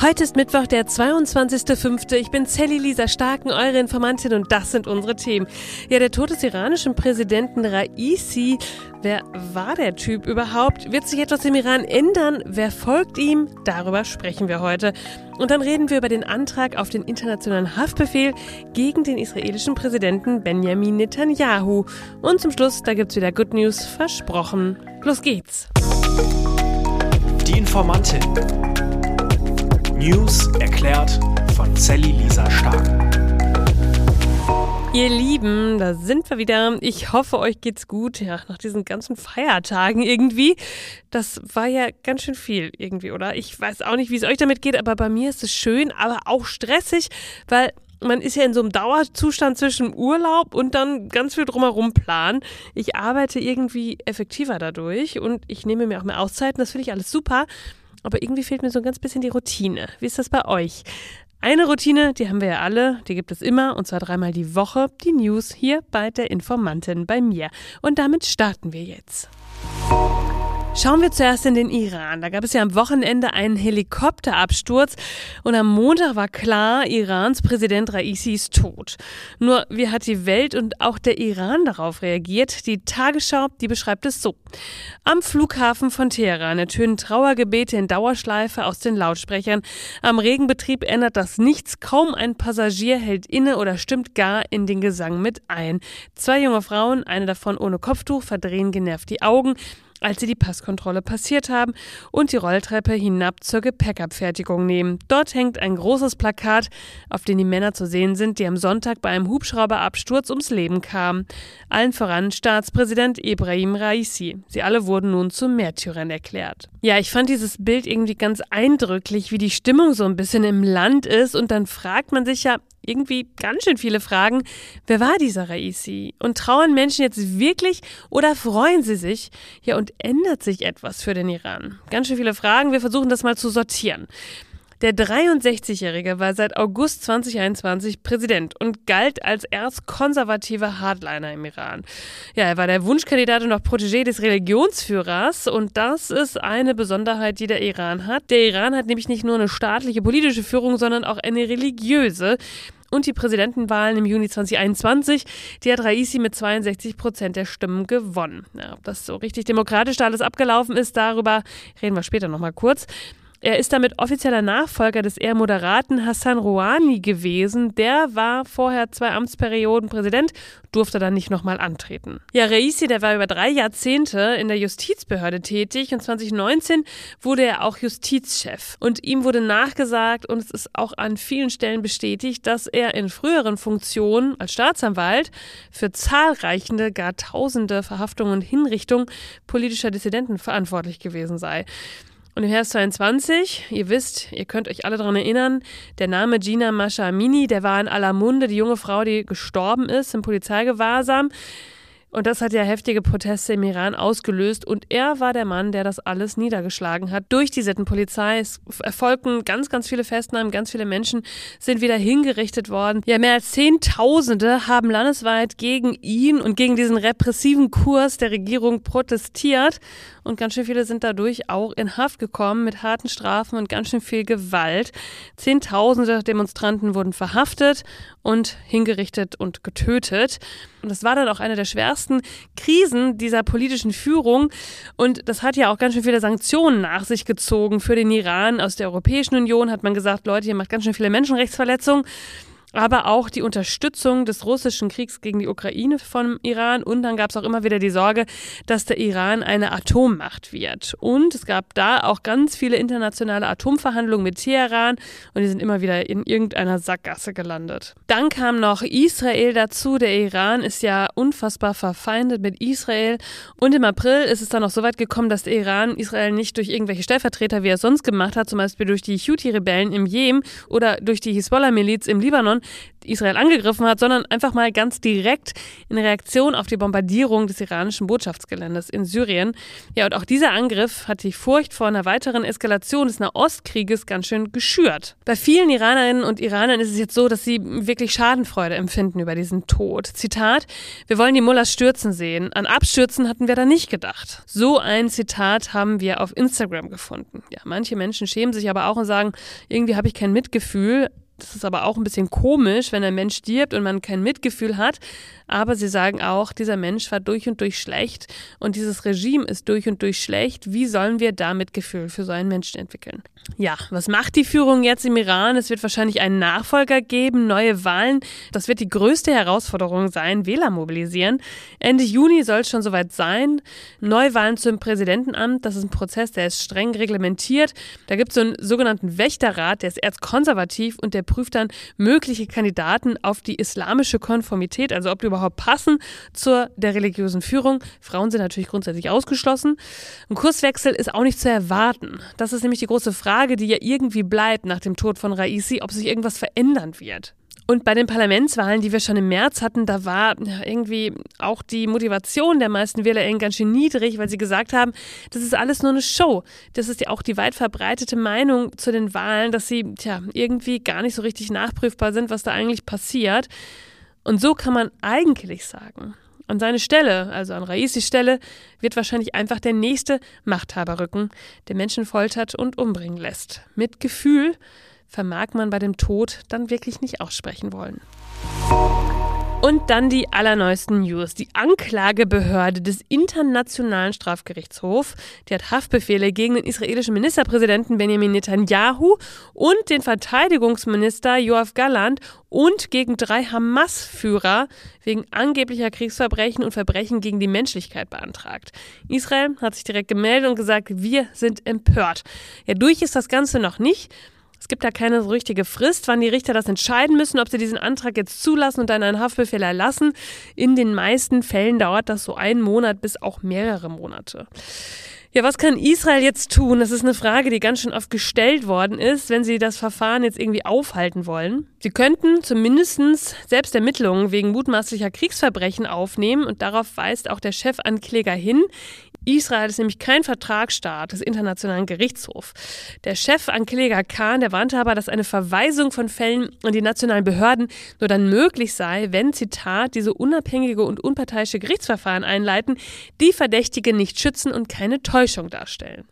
Heute ist Mittwoch, der 22.05. Ich bin Sally Lisa Starken, eure Informantin, und das sind unsere Themen. Ja, der Tod des iranischen Präsidenten Raisi. Wer war der Typ überhaupt? Wird sich etwas im Iran ändern? Wer folgt ihm? Darüber sprechen wir heute. Und dann reden wir über den Antrag auf den internationalen Haftbefehl gegen den israelischen Präsidenten Benjamin Netanyahu. Und zum Schluss, da gibt's wieder Good News, versprochen. Los geht's. Die Informantin. News erklärt von Sally Lisa Stark. Ihr Lieben, da sind wir wieder. Ich hoffe, euch geht's gut. Ja, nach diesen ganzen Feiertagen irgendwie. Das war ja ganz schön viel irgendwie, oder? Ich weiß auch nicht, wie es euch damit geht, aber bei mir ist es schön, aber auch stressig, weil man ist ja in so einem Dauerzustand zwischen Urlaub und dann ganz viel drumherum planen. Ich arbeite irgendwie effektiver dadurch und ich nehme mir auch mehr Auszeiten. Das finde ich alles super. Aber irgendwie fehlt mir so ein ganz bisschen die Routine. Wie ist das bei euch? Eine Routine, die haben wir ja alle, die gibt es immer, und zwar 3-mal die Woche, die News hier bei der Informantin bei mir. Und damit starten wir jetzt. Schauen wir zuerst in den Iran. Da gab es ja am Wochenende einen Helikopterabsturz und am Montag war klar, Irans Präsident Raisi ist tot. Nur, wie hat die Welt und auch der Iran darauf reagiert? Die Tagesschau, die beschreibt es so. Am Flughafen von Teheran ertönen Trauergebete in Dauerschleife aus den Lautsprechern. Am Regenbetrieb ändert das nichts. Kaum ein Passagier hält inne oder stimmt gar in den Gesang mit ein. 2 junge Frauen, eine davon ohne Kopftuch, verdrehen genervt die Augen, als sie die Passkontrolle passiert haben und die Rolltreppe hinab zur Gepäckabfertigung nehmen. Dort hängt ein großes Plakat, auf dem die Männer zu sehen sind, die am Sonntag bei einem Hubschrauberabsturz ums Leben kamen. Allen voran Staatspräsident Ebrahim Raisi. Sie alle wurden nun zu Märtyrern erklärt. Ja, ich fand dieses Bild irgendwie ganz eindrücklich, wie die Stimmung so ein bisschen im Land ist, und dann fragt man sich ja irgendwie ganz schön viele Fragen. Wer war dieser Raisi? Und trauern Menschen jetzt wirklich oder freuen sie sich? Ja, und ändert sich etwas für den Iran? Ganz schön viele Fragen. Wir versuchen das mal zu sortieren. Der 63-Jährige war seit August 2021 Präsident und galt als erzkonservativer Hardliner im Iran. Ja, er war der Wunschkandidat und auch Protégé des Religionsführers, und das ist eine Besonderheit, die der Iran hat. Der Iran hat nämlich nicht nur eine staatliche politische Führung, sondern auch eine religiöse. Und die Präsidentenwahlen im Juni 2021, die hat Raisi mit 62% der Stimmen gewonnen. Ja, ob das so richtig demokratisch da alles abgelaufen ist, darüber reden wir später nochmal kurz. Er ist damit offizieller Nachfolger des eher moderaten Hassan Rouhani gewesen. Der war vorher 2 Amtsperioden Präsident, durfte dann nicht nochmal antreten. Ja, Raisi, der war über 3 Jahrzehnte in der Justizbehörde tätig und 2019 wurde er auch Justizchef. Und ihm wurde nachgesagt, und es ist auch an vielen Stellen bestätigt, dass er in früheren Funktionen als Staatsanwalt für zahlreiche, gar tausende Verhaftungen und Hinrichtungen politischer Dissidenten verantwortlich gewesen sei. Und im Herbst 2022, ihr wisst, ihr könnt euch alle daran erinnern, der Name Jina Mahsa Amini, der war in aller Munde, die junge Frau, die gestorben ist im Polizeigewahrsam. Und das hat ja heftige Proteste im Iran ausgelöst. Und er war der Mann, der das alles niedergeschlagen hat. Durch die Sittenpolizei. Es erfolgten ganz, ganz viele Festnahmen. Ganz viele Menschen sind wieder hingerichtet worden. Ja, mehr als Zehntausende haben landesweit gegen ihn und gegen diesen repressiven Kurs der Regierung protestiert. Und ganz schön viele sind dadurch auch in Haft gekommen mit harten Strafen und ganz schön viel Gewalt. Zehntausende Demonstranten wurden verhaftet und hingerichtet und getötet. Und das war dann auch eine der schwersten Krisen dieser politischen Führung. Und das hat ja auch ganz schön viele Sanktionen nach sich gezogen für den Iran. Aus der Europäischen Union hat man gesagt, Leute, ihr macht ganz schön viele Menschenrechtsverletzungen. Aber auch die Unterstützung des russischen Kriegs gegen die Ukraine vom Iran. Und dann gab es auch immer wieder die Sorge, dass der Iran eine Atommacht wird. Und es gab da auch ganz viele internationale Atomverhandlungen mit Teheran. Und die sind immer wieder in irgendeiner Sackgasse gelandet. Dann kam noch Israel dazu. Der Iran ist ja unfassbar verfeindet mit Israel. Und im April ist es dann auch so weit gekommen, dass der Iran Israel nicht durch irgendwelche Stellvertreter, wie er es sonst gemacht hat, zum Beispiel durch die Houthi-Rebellen im Jemen oder durch die Hisbollah-Miliz im Libanon, Israel angegriffen hat, sondern einfach mal ganz direkt in Reaktion auf die Bombardierung des iranischen Botschaftsgeländes in Syrien. Ja, und auch dieser Angriff hat die Furcht vor einer weiteren Eskalation des Nahostkrieges ganz schön geschürt. Bei vielen Iranerinnen und Iranern ist es jetzt so, dass sie wirklich Schadenfreude empfinden über diesen Tod. Zitat: Wir wollen die Mullahs stürzen sehen. An Abstürzen hatten wir da nicht gedacht. So ein Zitat haben wir auf Instagram gefunden. Ja, manche Menschen schämen sich aber auch und sagen, irgendwie habe ich kein Mitgefühl. Das ist aber auch ein bisschen komisch, wenn ein Mensch stirbt und man kein Mitgefühl hat. Aber sie sagen auch, dieser Mensch war durch und durch schlecht und dieses Regime ist durch und durch schlecht. Wie sollen wir da Mitgefühl für so einen Menschen entwickeln? Ja, was macht die Führung jetzt im Iran? Es wird wahrscheinlich einen Nachfolger geben, neue Wahlen. Das wird die größte Herausforderung sein, Wähler mobilisieren. Ende Juni soll es schon soweit sein. Neuwahlen zum Präsidentenamt, das ist ein Prozess, der ist streng reglementiert. Da gibt es so einen sogenannten Wächterrat, der ist erzkonservativ und der prüft dann mögliche Kandidaten auf die islamische Konformität, also ob die überhaupt passen zur der religiösen Führung. Frauen sind natürlich grundsätzlich ausgeschlossen. Ein Kurswechsel ist auch nicht zu erwarten. Das ist nämlich die große Frage, die ja irgendwie bleibt nach dem Tod von Raisi, ob sich irgendwas verändern wird. Und bei den Parlamentswahlen, die wir schon im März hatten, da war irgendwie auch die Motivation der meisten WählerInnen ganz schön niedrig, weil sie gesagt haben, das ist alles nur eine Show. Das ist ja auch die weit verbreitete Meinung zu den Wahlen, dass sie irgendwie gar nicht so richtig nachprüfbar sind, was da eigentlich passiert. Und so kann man eigentlich sagen, an seine Stelle, also an Raisis Stelle, wird wahrscheinlich einfach der nächste Machthaber rücken, der Menschen foltert und umbringen lässt. Mit Gefühl vermag man bei dem Tod dann wirklich nicht aussprechen wollen. Und dann die allerneuesten News. Die Anklagebehörde des Internationalen Strafgerichtshofs, die hat Haftbefehle gegen den israelischen Ministerpräsidenten Benjamin Netanyahu und den Verteidigungsminister Yoav Gallant und gegen 3 Hamas-Führer wegen angeblicher Kriegsverbrechen und Verbrechen gegen die Menschlichkeit beantragt. Israel hat sich direkt gemeldet und gesagt, wir sind empört. Ja, durch ist das Ganze noch nicht. Es gibt da keine so richtige Frist, wann die Richter das entscheiden müssen, ob sie diesen Antrag jetzt zulassen und dann einen Haftbefehl erlassen. In den meisten Fällen dauert das so 1 Monat bis auch mehrere Monate. Ja, was kann Israel jetzt tun? Das ist eine Frage, die ganz schön oft gestellt worden ist, wenn sie das Verfahren jetzt irgendwie aufhalten wollen. Sie könnten zumindest selbst Ermittlungen wegen mutmaßlicher Kriegsverbrechen aufnehmen und darauf weist auch der Chefankläger hin. Israel ist nämlich kein Vertragsstaat des Internationalen Gerichtshofs. Der Chefankläger Khan, der warnte aber, dass eine Verweisung von Fällen an die nationalen Behörden nur dann möglich sei, wenn, Zitat, diese unabhängige und unparteiische Gerichtsverfahren einleiten, die Verdächtige nicht schützen und keine Täuschung darstellen.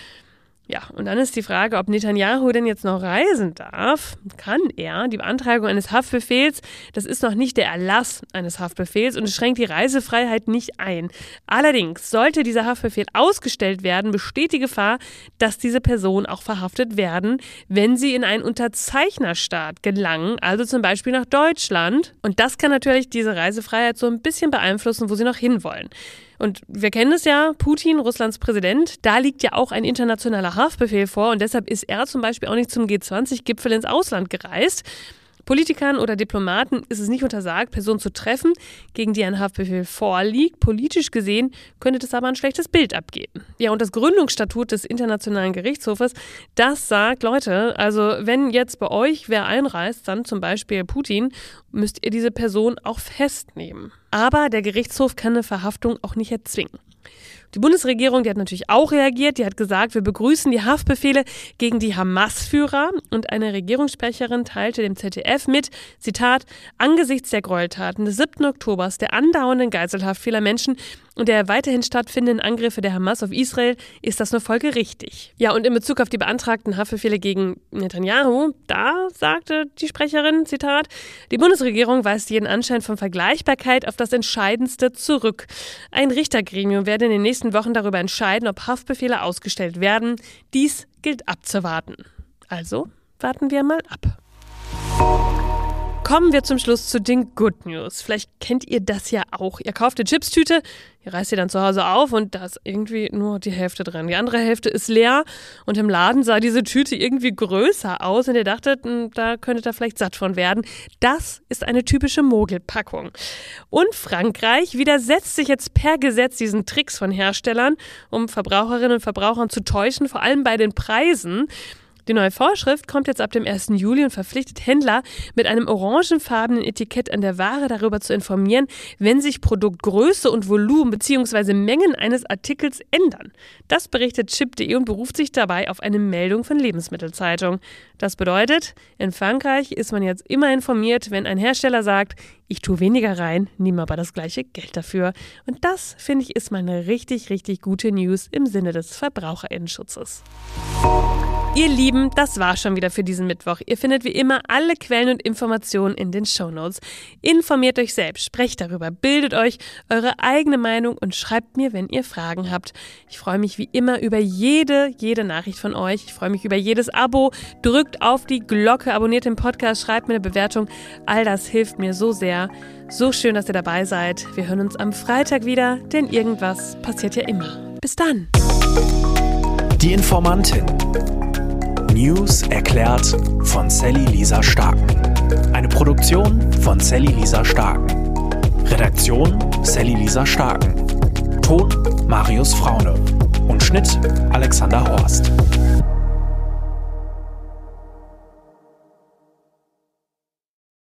Ja, und dann ist die Frage, ob Netanyahu denn jetzt noch reisen darf. Kann er? Die Beantragung eines Haftbefehls, das ist noch nicht der Erlass eines Haftbefehls und es schränkt die Reisefreiheit nicht ein. Allerdings, sollte dieser Haftbefehl ausgestellt werden, besteht die Gefahr, dass diese Personen auch verhaftet werden, wenn sie in einen Unterzeichnerstaat gelangen, also zum Beispiel nach Deutschland. Und das kann natürlich diese Reisefreiheit so ein bisschen beeinflussen, wo sie noch hinwollen. Und wir kennen es ja, Putin, Russlands Präsident, da liegt ja auch ein internationaler Haftbefehl vor und deshalb ist er zum Beispiel auch nicht zum G20-Gipfel ins Ausland gereist. Politikern oder Diplomaten ist es nicht untersagt, Personen zu treffen, gegen die ein Haftbefehl vorliegt. Politisch gesehen könnte das aber ein schlechtes Bild abgeben. Ja, und das Gründungsstatut des Internationalen Gerichtshofes, das sagt, Leute, also wenn jetzt bei euch wer einreist, dann zum Beispiel Putin, müsst ihr diese Person auch festnehmen. Aber der Gerichtshof kann eine Verhaftung auch nicht erzwingen. Die Bundesregierung, die hat natürlich auch reagiert, die hat gesagt, wir begrüßen die Haftbefehle gegen die Hamas-Führer und eine Regierungssprecherin teilte dem ZDF mit, Zitat, angesichts der Gräueltaten des 7. Oktobers, der andauernden Geiselhaft vieler Menschen und der weiterhin stattfindenden Angriffe der Hamas auf Israel ist das nur folgerichtig. Ja, und in Bezug auf die beantragten Haftbefehle gegen Netanyahu, da sagte die Sprecherin, Zitat, die Bundesregierung weist jeden Anschein von Vergleichbarkeit auf das Entscheidendste zurück. Ein Richtergremium werde in den nächsten Wochen darüber entscheiden, ob Haftbefehle ausgestellt werden. Dies gilt abzuwarten. Also warten wir mal ab. Kommen wir zum Schluss zu den Good News. Vielleicht kennt ihr das ja auch. Ihr kauft eine Chipstüte, ihr reißt sie dann zu Hause auf und da ist irgendwie nur die Hälfte drin. Die andere Hälfte ist leer und im Laden sah diese Tüte irgendwie größer aus und ihr dachtet, da könntet ihr vielleicht satt von werden. Das ist eine typische Mogelpackung. Und Frankreich widersetzt sich jetzt per Gesetz diesen Tricks von Herstellern, um Verbraucherinnen und Verbrauchern zu täuschen, vor allem bei den Preisen. Die neue Vorschrift kommt jetzt ab dem 1. Juli und verpflichtet Händler, mit einem orangefarbenen Etikett an der Ware darüber zu informieren, wenn sich Produktgröße und Volumen bzw. Mengen eines Artikels ändern. Das berichtet chip.de und beruft sich dabei auf eine Meldung von Lebensmittelzeitung. Das bedeutet, in Frankreich ist man jetzt immer informiert, wenn ein Hersteller sagt, ich tue weniger rein, nehme aber das gleiche Geld dafür. Und das, finde ich, ist mal eine richtig, richtig gute News im Sinne des VerbraucherInnenschutzes. Ihr Lieben, das war schon wieder für diesen Mittwoch. Ihr findet wie immer alle Quellen und Informationen in den Shownotes. Informiert euch selbst, sprecht darüber, bildet euch eure eigene Meinung und schreibt mir, wenn ihr Fragen habt. Ich freue mich wie immer über jede Nachricht von euch. Ich freue mich über jedes Abo. Drückt auf die Glocke, abonniert den Podcast, schreibt mir eine Bewertung. All das hilft mir so sehr. So schön, dass ihr dabei seid. Wir hören uns am Freitag wieder, denn irgendwas passiert ja immer. Bis dann. Die Informantin. News erklärt von Sally Lisa Starken. Eine Produktion von Sally Lisa Starken. Redaktion Sally Lisa Starken. Ton Marius Fraune. Und Schnitt Alexander Horst.